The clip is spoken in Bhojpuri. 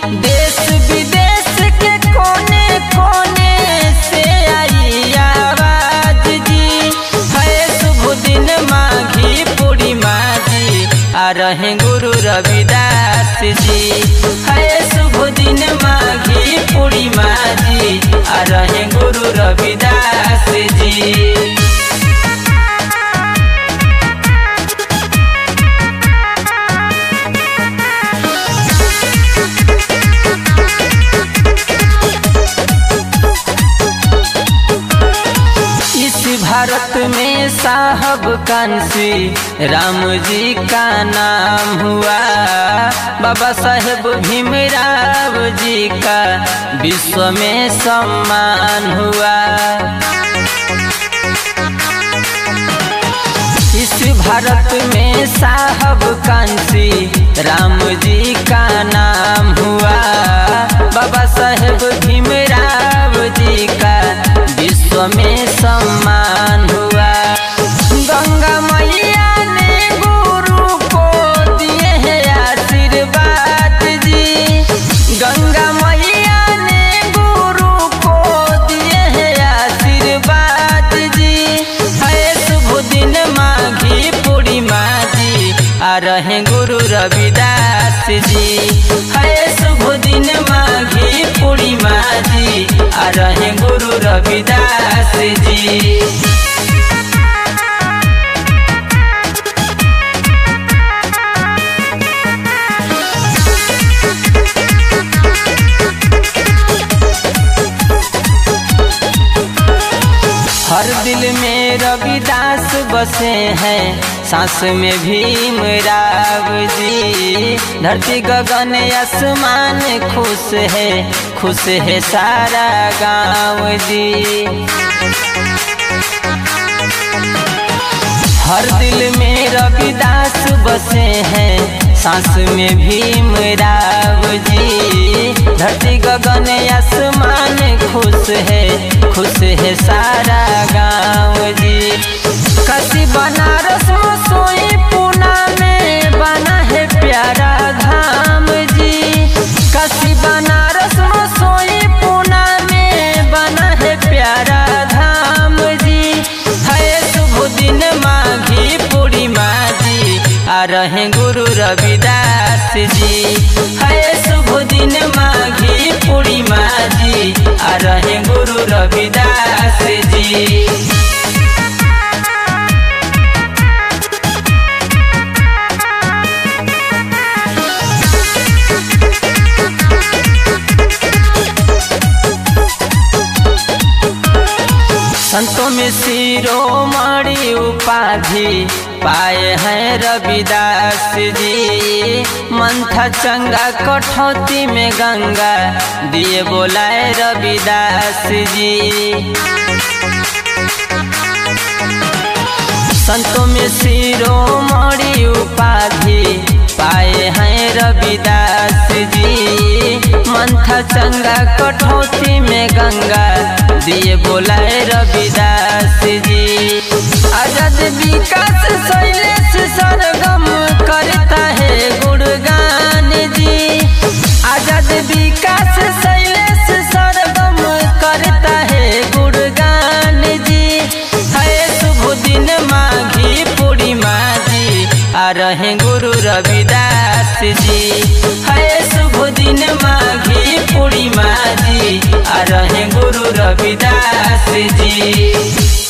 देश विदेश के कोने कोने से आई आवाज जी। है शुभ दिन माघी पूर्णिमा जी, आ रहे गुरु रविदास जी। है शुभ दिन माघी पूर्णिमा जी, आ रहे गुरु रविदास जी। भारत में साहब कांसी राम जी का नाम हुआ। बाबा साहेब भीमराव जी का विश्व में सम्मान हुआ। इस भारत में साहब कांसी राम जी का नाम हुआ। बाबा साहेब भीमराव जी का विश्व में सम्मान हुआ। गंगा मैया ने गुरु को दिए हैं आशीर्वाद जी। गंगा मैया ने गुरु को दिए हैं आशीर्वाद जी। है शुभ दिन माघी पूर्णिमा जी, आ रहे गुरु रविदास जी। है शुभ दिन माघी पूर्णिमा जी, आ रहे गुरु रविदास जी। हर दिल में रविदास बसे हैं, सांस में भीमराव जी। धरती गगन आसमान खुश है सारा गाँव जी। हर दिल में रविदास बसे हैं, सांस में भीमराव जी। धरती गगन आसमान खुश है सारा गाँव जी। काशी बनारस मसोई पूना में बना है प्यारा धाम जी। काशी बनारस मसोई पूना में बना है प्यारा धाम जी। है शुभ दिन माघी पूर्णिमा जी, आ रहे गुरु रविदास जी। है शुभ दिन माघी पूर्णिमा जी, आ रहे गुरु रविदास जी। संतों में शिरोमणि उपाधि पाए हैं रविदास जी। मंथा चंगा कठौती में गंगा दिए बोलाए रविदास जी। संतों में शिरोमणि उपाधि पाए हैं रविदास जी। मंथा चंगा कठौती में गंगा दिए बोलाए रविदास जी। आजाद विकास शैलेश सरगम करता है गुणगान जी। आजाद विकास शैलेश सरगम करता है गुणगान जी। है शुभ दिन माघी पूर्णिमा जी, आ रहे गुरु रविदास जी। है शुभ दिन माघी पूर्णिमा जी, आ रहे गुरु रविदास जी।